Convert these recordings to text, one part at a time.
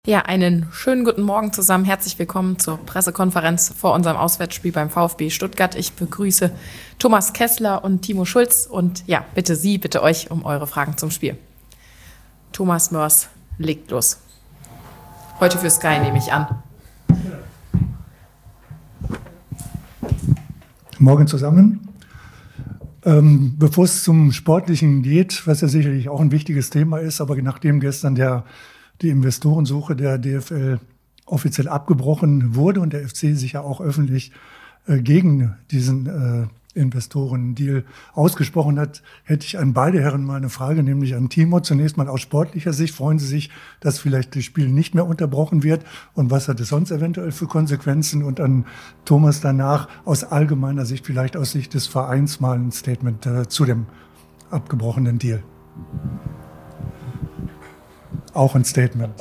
Ja, einen schönen guten Morgen zusammen. Herzlich willkommen zur Pressekonferenz vor unserem Auswärtsspiel beim VfB Stuttgart. Ich begrüße Thomas Kessler und Timo Schulz und ja, bitte euch um eure Fragen zum Spiel. Thomas Mörs legt los. Heute für Sky nehme ich an. Morgen zusammen. Bevor es zum Sportlichen geht, was ja sicherlich auch ein wichtiges Thema ist, aber nachdem gestern die Investorensuche der DFL offiziell abgebrochen wurde und der FC sich ja auch öffentlich gegen diesen Investoren-Deal ausgesprochen hat, hätte ich an beide Herren mal eine Frage, nämlich an Timo. Zunächst mal aus sportlicher Sicht. Freuen Sie sich, dass vielleicht das Spiel nicht mehr unterbrochen wird? Und was hat es sonst eventuell für Konsequenzen? Und an Thomas danach aus allgemeiner Sicht, vielleicht aus Sicht des Vereins, mal ein Statement zu dem abgebrochenen Deal. Auch ein Statement.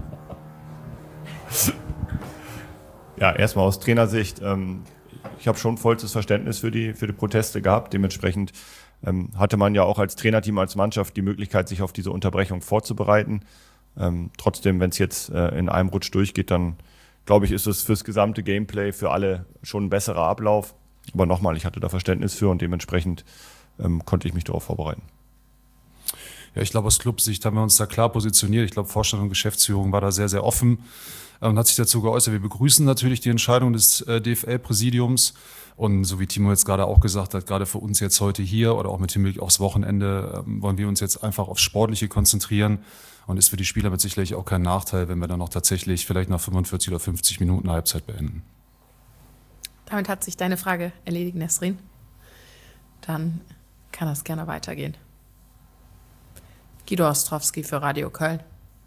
Ja, erstmal aus Trainersicht. Ich habe schon vollstes Verständnis für die Proteste gehabt. Dementsprechend hatte man ja auch als Trainerteam, als Mannschaft die Möglichkeit, sich auf diese Unterbrechung vorzubereiten. Trotzdem, wenn es jetzt in einem Rutsch durchgeht, dann glaube ich, ist es fürs gesamte Gameplay für alle schon ein besserer Ablauf. Aber nochmal, ich hatte da Verständnis für und dementsprechend konnte ich mich darauf vorbereiten. Ja, ich glaube, aus Clubsicht haben wir uns da klar positioniert. Ich glaube, Vorstand und Geschäftsführung war da sehr, sehr offen und hat sich dazu geäußert. Wir begrüßen natürlich die Entscheidung des DFL-Präsidiums. Und so wie Timo jetzt gerade auch gesagt hat, gerade für uns jetzt heute hier oder auch mit Hinblick aufs Wochenende, wollen wir uns jetzt einfach aufs Sportliche konzentrieren. Und ist für die Spieler mit sicherlich auch kein Nachteil, wenn wir dann noch tatsächlich vielleicht nach 45 oder 50 Minuten Halbzeit beenden. Damit hat sich deine Frage erledigt, Nesrin. Dann kann das gerne weitergehen. Guido Ostrowski für Radio Köln.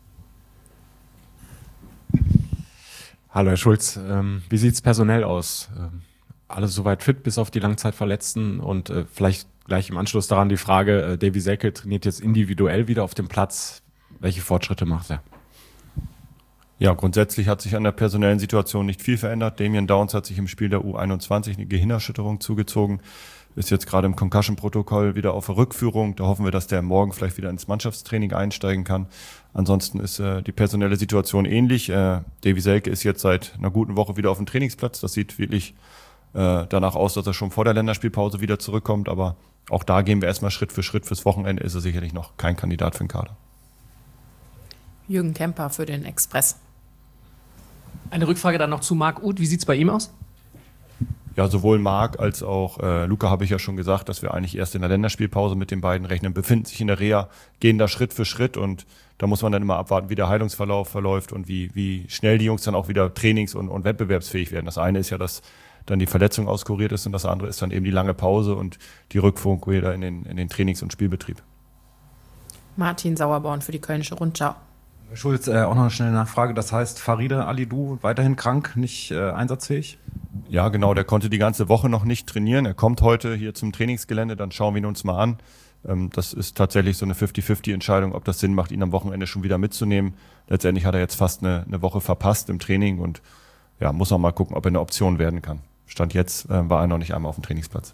Hallo Herr Schulz, wie sieht es personell aus? Alle soweit fit bis auf die Langzeitverletzten und vielleicht gleich im Anschluss daran die Frage, Davy Selke trainiert jetzt individuell wieder auf dem Platz. Welche Fortschritte macht er? Ja, grundsätzlich hat sich an der personellen Situation nicht viel verändert. Damien Downs hat sich im Spiel der U21 eine Gehirnerschütterung zugezogen. Ist jetzt gerade im Concussion-Protokoll wieder auf der Rückführung. Da hoffen wir, dass der morgen vielleicht wieder ins Mannschaftstraining einsteigen kann. Ansonsten ist die personelle Situation ähnlich. Davy Selke ist jetzt seit einer guten Woche wieder auf dem Trainingsplatz. Das sieht wirklich danach aus, dass er schon vor der Länderspielpause wieder zurückkommt. Aber auch da gehen wir erstmal Schritt für Schritt. Fürs Wochenende ist er sicherlich noch kein Kandidat für den Kader. Jürgen Kemper für den Express. Eine Rückfrage dann noch zu Marc Uth. Wie sieht es bei ihm aus? Ja, sowohl Marc als auch Luca habe ich ja schon gesagt, dass wir eigentlich erst in der Länderspielpause mit den beiden rechnen, befinden sich in der Reha, gehen da Schritt für Schritt und da muss man dann immer abwarten, wie der Heilungsverlauf verläuft und wie schnell die Jungs dann auch wieder trainings- und wettbewerbsfähig werden. Das eine ist ja, dass dann die Verletzung auskuriert ist und das andere ist dann eben die lange Pause und die Rückführung wieder in den Trainings- und Spielbetrieb. Martin Sauerborn für die Kölnische Rundschau. Herr Schulz, auch noch eine schnelle Nachfrage. Das heißt, Farida Alidou weiterhin krank, nicht einsatzfähig? Ja, genau. Der konnte die ganze Woche noch nicht trainieren. Er kommt heute hier zum Trainingsgelände, dann schauen wir ihn uns mal an. Das ist tatsächlich so eine 50-50-Entscheidung, ob das Sinn macht, ihn am Wochenende schon wieder mitzunehmen. Letztendlich hat er jetzt fast eine Woche verpasst im Training und ja, muss auch mal gucken, ob er eine Option werden kann. Stand jetzt war er noch nicht einmal auf dem Trainingsplatz.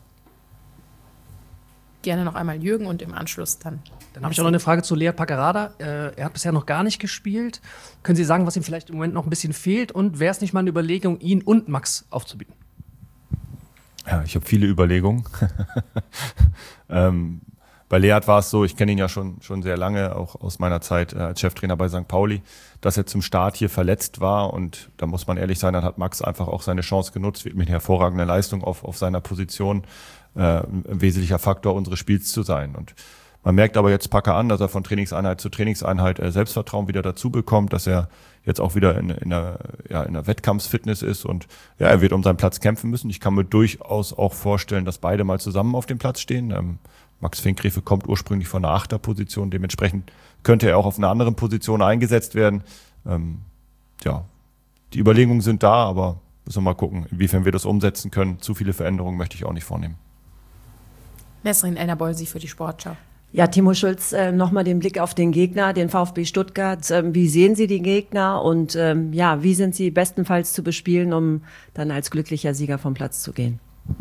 Gerne noch einmal Jürgen und im Anschluss dann. Dann habe ich auch noch eine Frage zu Lea Packerada. Er hat bisher noch gar nicht gespielt. Können Sie sagen, was ihm vielleicht im Moment noch ein bisschen fehlt? Und wäre es nicht mal eine Überlegung, ihn und Max aufzubieten? Ja, ich habe viele Überlegungen. Bei Leat war es so, ich kenne ihn ja schon sehr lange, auch aus meiner Zeit als Cheftrainer bei St. Pauli, dass er zum Start hier verletzt war und da muss man ehrlich sein, dann hat Max einfach auch seine Chance genutzt, mit hervorragender Leistung auf seiner Position ein wesentlicher Faktor unseres Spiels zu sein. Und man merkt aber jetzt Packer an, dass er von Trainingseinheit zu Trainingseinheit Selbstvertrauen wieder dazu bekommt, dass er jetzt auch wieder in einer Wettkampfsfitness ist und ja, er wird um seinen Platz kämpfen müssen. Ich kann mir durchaus auch vorstellen, dass beide mal zusammen auf dem Platz stehen. Max Finkgräfe kommt ursprünglich von der Achterposition, dementsprechend könnte er auch auf einer anderen Position eingesetzt werden. Die Überlegungen sind da, aber müssen wir mal gucken, inwiefern wir das umsetzen können. Zu viele Veränderungen möchte ich auch nicht vornehmen. Nesrin Elner-Bolsi für die Sportschau. Ja, Timo Schulz, nochmal den Blick auf den Gegner, den VfB Stuttgart. Wie sehen Sie die Gegner und wie sind sie bestenfalls zu bespielen, um dann als glücklicher Sieger vom Platz zu gehen?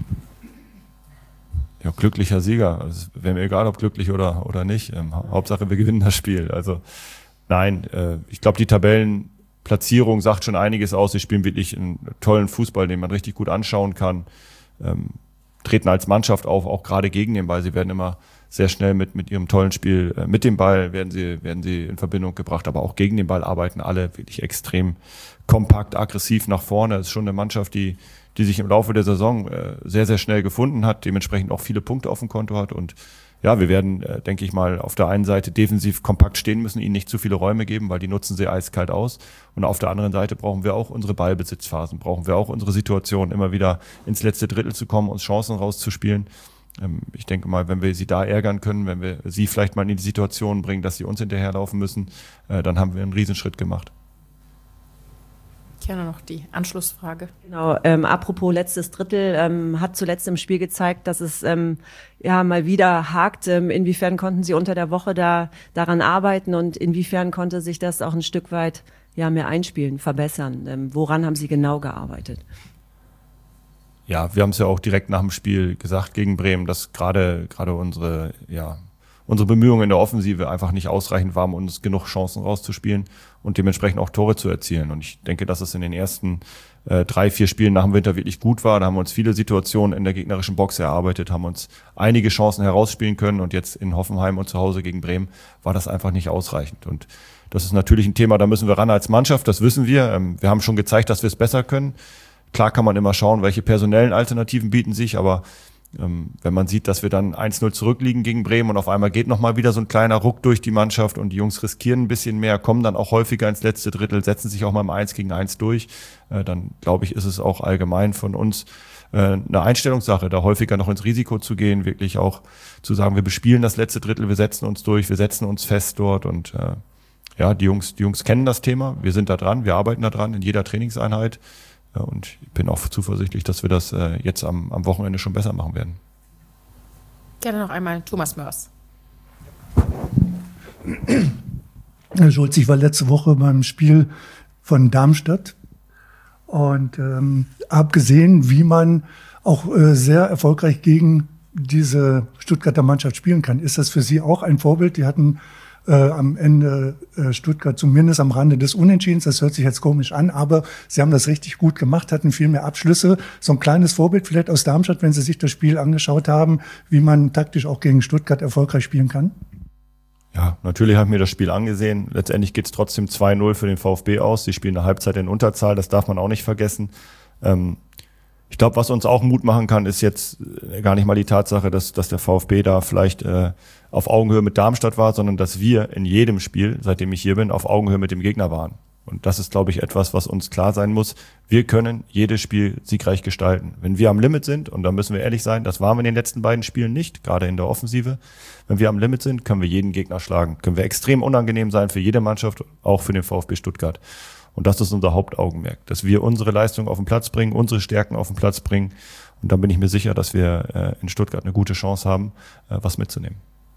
Ja, glücklicher Sieger. Also, wäre mir egal, ob glücklich oder nicht. Hauptsache, wir gewinnen das Spiel. Also nein, ich glaube, die Tabellen Platzierung sagt schon einiges aus. Sie spielen wirklich einen tollen Fußball, den man richtig gut anschauen kann. Treten als Mannschaft auf, auch gerade gegen den Ball. Sie werden immer sehr schnell mit ihrem tollen Spiel mit dem Ball werden sie in Verbindung gebracht, aber auch gegen den Ball arbeiten alle wirklich extrem kompakt, aggressiv nach vorne. Das ist schon eine Mannschaft, die sich im Laufe der Saison sehr, sehr schnell gefunden hat, dementsprechend auch viele Punkte auf dem Konto hat. Und ja, wir werden, denke ich mal, auf der einen Seite defensiv kompakt stehen müssen, ihnen nicht zu viele Räume geben, weil die nutzen sie eiskalt aus. Und auf der anderen Seite brauchen wir auch unsere Ballbesitzphasen, brauchen wir auch unsere Situation, immer wieder ins letzte Drittel zu kommen, uns Chancen rauszuspielen. Ich denke mal, wenn wir sie da ärgern können, wenn wir sie vielleicht mal in die Situation bringen, dass sie uns hinterherlaufen müssen, dann haben wir einen Riesenschritt gemacht. Gerne noch die Anschlussfrage. Genau, apropos letztes Drittel, hat zuletzt im Spiel gezeigt, dass es mal wieder hakt. Inwiefern konnten Sie unter der Woche daran arbeiten und inwiefern konnte sich das auch ein Stück weit mehr einspielen, verbessern? Woran haben Sie genau gearbeitet? Ja, wir haben es ja auch direkt nach dem Spiel gesagt gegen Bremen, dass gerade unsere Bemühungen in der Offensive einfach nicht ausreichend waren, um uns genug Chancen rauszuspielen und dementsprechend auch Tore zu erzielen. Und ich denke, dass es in den ersten 3-4 Spielen nach dem Winter wirklich gut war. Da haben wir uns viele Situationen in der gegnerischen Box erarbeitet, haben uns einige Chancen herausspielen können und jetzt in Hoffenheim und zu Hause gegen Bremen war das einfach nicht ausreichend. Und das ist natürlich ein Thema, da müssen wir ran als Mannschaft, das wissen wir. Wir haben schon gezeigt, dass wir es besser können. Klar kann man immer schauen, welche personellen Alternativen bieten sich, aber wenn man sieht, dass wir dann 1-0 zurückliegen gegen Bremen und auf einmal geht nochmal wieder so ein kleiner Ruck durch die Mannschaft und die Jungs riskieren ein bisschen mehr, kommen dann auch häufiger ins letzte Drittel, setzen sich auch mal im 1 gegen 1 durch, dann glaube ich, ist es auch allgemein von uns eine Einstellungssache, da häufiger noch ins Risiko zu gehen, wirklich auch zu sagen, wir bespielen das letzte Drittel, wir setzen uns durch, wir setzen uns fest dort und die Jungs kennen das Thema, wir sind da dran, wir arbeiten da dran in jeder Trainingseinheit. Und ich bin auch zuversichtlich, dass wir das jetzt am Wochenende schon besser machen werden. Gerne noch einmal Thomas Mörs. Herr Schulz, ich war letzte Woche beim Spiel von Darmstadt und habe gesehen, wie man auch sehr erfolgreich gegen diese Stuttgarter Mannschaft spielen kann. Ist das für Sie auch ein Vorbild? Die hatten am Ende Stuttgart zumindest am Rande des Unentschiedens. Das hört sich jetzt komisch an, aber sie haben das richtig gut gemacht, hatten viel mehr Abschlüsse. So ein kleines Vorbild vielleicht aus Darmstadt, wenn Sie sich das Spiel angeschaut haben, wie man taktisch auch gegen Stuttgart erfolgreich spielen kann? Ja, natürlich habe ich mir das Spiel angesehen. Letztendlich geht es trotzdem 2-0 für den VfB aus. Sie spielen eine Halbzeit in Unterzahl, das darf man auch nicht vergessen. Ich glaube, was uns auch Mut machen kann, ist jetzt gar nicht mal die Tatsache, dass der VfB da vielleicht auf Augenhöhe mit Darmstadt war, sondern dass wir in jedem Spiel, seitdem ich hier bin, auf Augenhöhe mit dem Gegner waren. Und das ist, glaube ich, etwas, was uns klar sein muss. Wir können jedes Spiel siegreich gestalten. Wenn wir am Limit sind, und da müssen wir ehrlich sein, das waren wir in den letzten beiden Spielen nicht, gerade in der Offensive. Wenn wir am Limit sind, können wir jeden Gegner schlagen. Können wir extrem unangenehm sein für jede Mannschaft, auch für den VfB Stuttgart. Und das ist unser Hauptaugenmerk, dass wir unsere Leistung auf den Platz bringen, unsere Stärken auf den Platz bringen. Und dann bin ich mir sicher, dass wir in Stuttgart eine gute Chance haben, was mitzunehmen.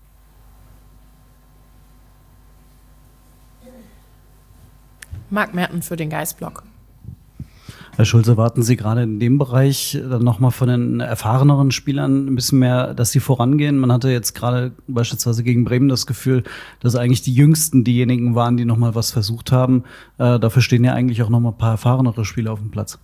Marc Merten für den Geistblock. Herr Schulz, erwarten Sie gerade in dem Bereich dann nochmal von den erfahreneren Spielern ein bisschen mehr, dass sie vorangehen? Man hatte jetzt gerade beispielsweise gegen Bremen das Gefühl, dass eigentlich die Jüngsten diejenigen waren, die nochmal was versucht haben. Dafür stehen ja eigentlich auch nochmal ein paar erfahrenere Spieler auf dem Platz.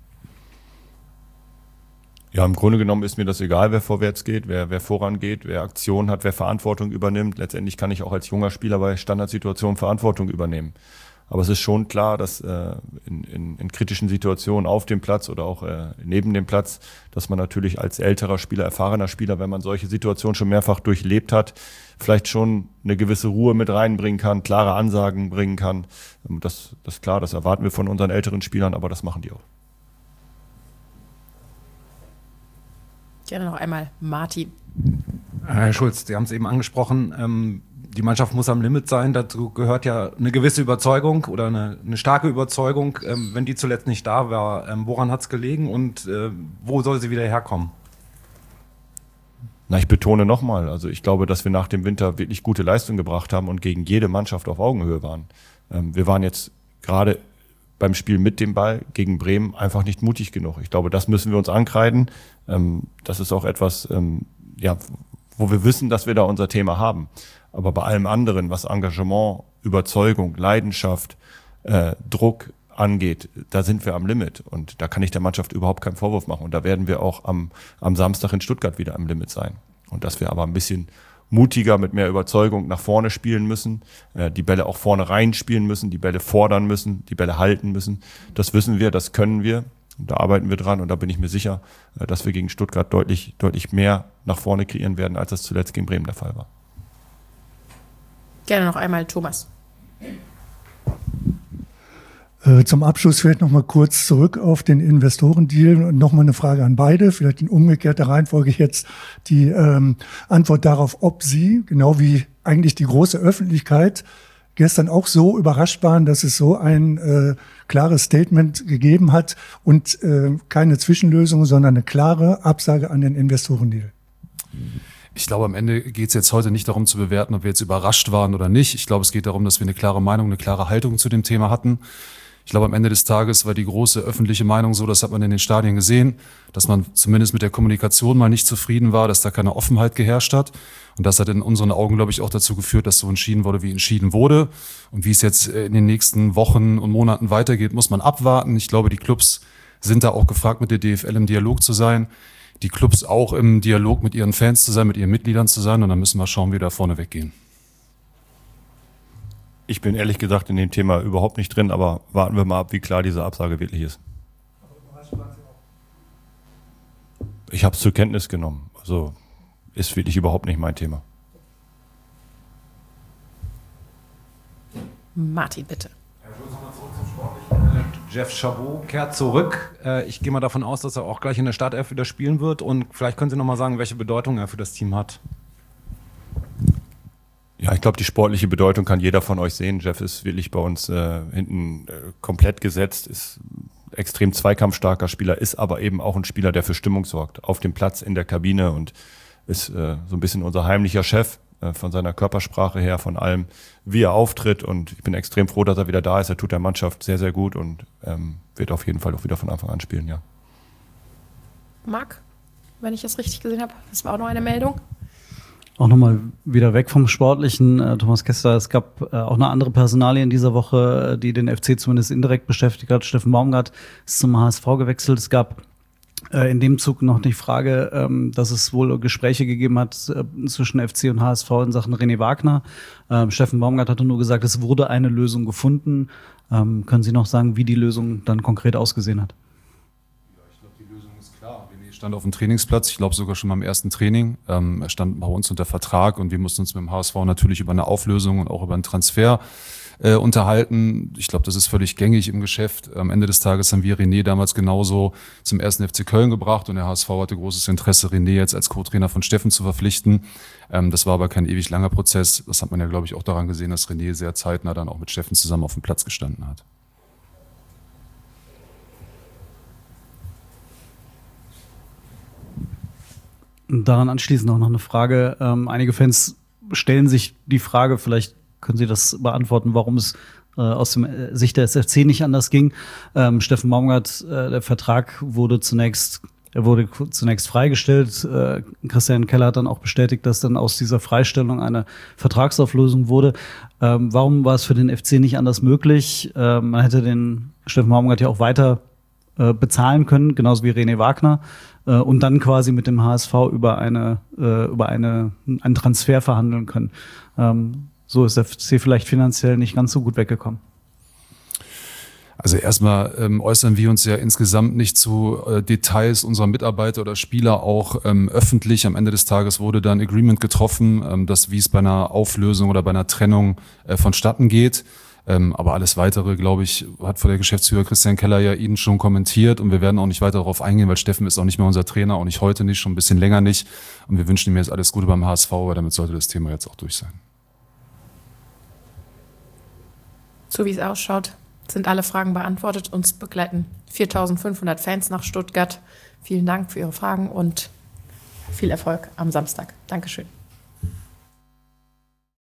Ja, im Grunde genommen ist mir das egal, wer vorwärts geht, wer vorangeht, wer Aktion hat, wer Verantwortung übernimmt. Letztendlich kann ich auch als junger Spieler bei Standardsituationen Verantwortung übernehmen. Aber es ist schon klar, dass in kritischen Situationen auf dem Platz oder auch neben dem Platz, dass man natürlich als älterer Spieler, erfahrener Spieler, wenn man solche Situationen schon mehrfach durchlebt hat, vielleicht schon eine gewisse Ruhe mit reinbringen kann, klare Ansagen bringen kann. Das ist klar, das erwarten wir von unseren älteren Spielern, aber das machen die auch. Gerne noch einmal Martin. Herr Schulz, Sie haben es eben angesprochen, die Mannschaft muss am Limit sein. Dazu gehört ja eine gewisse Überzeugung oder eine starke Überzeugung. Wenn die zuletzt nicht da war, woran hat es gelegen und wo soll sie wieder herkommen? Na, ich betone nochmal, also ich glaube, dass wir nach dem Winter wirklich gute Leistung gebracht haben und gegen jede Mannschaft auf Augenhöhe waren. Wir waren jetzt gerade beim Spiel mit dem Ball gegen Bremen einfach nicht mutig genug. Ich glaube, das müssen wir uns ankreiden. Das ist auch etwas, wo wir wissen, dass wir da unser Thema haben. Aber bei allem anderen, was Engagement, Überzeugung, Leidenschaft, Druck angeht, da sind wir am Limit und da kann ich der Mannschaft überhaupt keinen Vorwurf machen und da werden wir auch am Samstag in Stuttgart wieder am Limit sein. Und dass wir aber ein bisschen mutiger, mit mehr Überzeugung nach vorne spielen müssen, die Bälle auch vorne reinspielen müssen, die Bälle fordern müssen, die Bälle halten müssen. Das wissen wir, das können wir. Und da arbeiten wir dran und da bin ich mir sicher, dass wir gegen Stuttgart deutlich mehr nach vorne kreieren werden, als das zuletzt gegen Bremen der Fall war. Gerne noch einmal Thomas. Zum Abschluss vielleicht noch mal kurz zurück auf den Investorendeal und noch mal eine Frage an beide, vielleicht in umgekehrter Reihenfolge jetzt die Antwort darauf, ob Sie, genau wie eigentlich die große Öffentlichkeit, gestern auch so überrascht waren, dass es so ein klares Statement gegeben hat und keine Zwischenlösung, sondern eine klare Absage an den Investorendeal. Ich glaube, am Ende geht es jetzt heute nicht darum zu bewerten, ob wir jetzt überrascht waren oder nicht. Ich glaube, es geht darum, dass wir eine klare Meinung, eine klare Haltung zu dem Thema hatten. Ich glaube, am Ende des Tages war die große öffentliche Meinung so, das hat man in den Stadien gesehen, dass man zumindest mit der Kommunikation mal nicht zufrieden war, dass da keine Offenheit geherrscht hat. Und das hat in unseren Augen, glaube ich, auch dazu geführt, dass so entschieden wurde, wie entschieden wurde. Und wie es jetzt in den nächsten Wochen und Monaten weitergeht, muss man abwarten. Ich glaube, die Clubs sind da auch gefragt, mit der DFL im Dialog zu sein. Die Clubs auch im Dialog mit ihren Fans zu sein, mit ihren Mitgliedern zu sein. Und dann müssen wir schauen, wie wir da vorne weggehen. Ich bin ehrlich gesagt in dem Thema überhaupt nicht drin, aber warten wir mal ab, wie klar diese Absage wirklich ist. Ich habe es zur Kenntnis genommen. Also ist wirklich überhaupt nicht mein Thema. Martin, bitte. Jeff Chabot kehrt zurück. Ich gehe mal davon aus, dass er auch gleich in der Startelf wieder spielen wird. Und vielleicht können Sie noch mal sagen, welche Bedeutung er für das Team hat. Ja, ich glaube, die sportliche Bedeutung kann jeder von euch sehen. Jeff ist wirklich bei uns hinten komplett gesetzt, ist extrem zweikampfstarker Spieler, ist aber eben auch ein Spieler, der für Stimmung sorgt. Auf dem Platz, in der Kabine und ist so ein bisschen unser heimlicher Chef von seiner Körpersprache her, von allem, wie er auftritt. Und ich bin extrem froh, dass er wieder da ist. Er tut der Mannschaft sehr, sehr gut und wird auf jeden Fall auch wieder von Anfang an spielen, ja. Marc, wenn ich das richtig gesehen habe, das war auch noch eine Meldung. Auch nochmal wieder weg vom Sportlichen, Thomas Kessler. Es gab auch eine andere Personalie in dieser Woche, die den FC zumindest indirekt beschäftigt hat. Steffen Baumgart ist zum HSV gewechselt. Es gab in dem Zug noch die Frage, dass es wohl Gespräche gegeben hat zwischen FC und HSV in Sachen René Wagner. Steffen Baumgart hatte nur gesagt, es wurde eine Lösung gefunden. Können Sie noch sagen, wie die Lösung dann konkret ausgesehen hat? Stand auf dem Trainingsplatz, ich glaube sogar schon beim ersten Training. Er stand bei uns unter Vertrag und wir mussten uns mit dem HSV natürlich über eine Auflösung und auch über einen Transfer unterhalten. Ich glaube, das ist völlig gängig im Geschäft. Am Ende des Tages haben wir René damals genauso zum 1. FC Köln gebracht und der HSV hatte großes Interesse, René jetzt als Co-Trainer von Steffen zu verpflichten. Das war aber kein ewig langer Prozess. Das hat man ja, glaube ich, auch daran gesehen, dass René sehr zeitnah dann auch mit Steffen zusammen auf dem Platz gestanden hat. Daran anschließend auch noch eine Frage. Einige Fans stellen sich die Frage, vielleicht können Sie das beantworten, warum es aus der Sicht des FC nicht anders ging. Steffen Baumgart, der Vertrag wurde zunächst freigestellt. Christian Keller hat dann auch bestätigt, dass dann aus dieser Freistellung eine Vertragsauflösung wurde. Warum war es für den FC nicht anders möglich? Man hätte den Steffen Baumgart ja auch weiter bezahlen können, genauso wie René Wagner, und dann quasi mit dem HSV über einen Transfer verhandeln können. So ist der FC vielleicht finanziell nicht ganz so gut weggekommen. Also erstmal äußern wir uns ja insgesamt nicht zu Details unserer Mitarbeiter oder Spieler auch öffentlich. Am Ende des Tages wurde da ein Agreement getroffen, dass wie es bei einer Auflösung oder bei einer Trennung vonstatten geht. Aber alles Weitere, glaube ich, hat vor der Geschäftsführer Christian Keller ja Ihnen schon kommentiert und wir werden auch nicht weiter darauf eingehen, weil Steffen ist auch nicht mehr unser Trainer, auch nicht heute nicht, schon ein bisschen länger nicht. Und wir wünschen ihm jetzt alles Gute beim HSV, aber damit sollte das Thema jetzt auch durch sein. So wie es ausschaut, sind alle Fragen beantwortet. Uns begleiten 4.500 Fans nach Stuttgart. Vielen Dank für Ihre Fragen und viel Erfolg am Samstag. Dankeschön.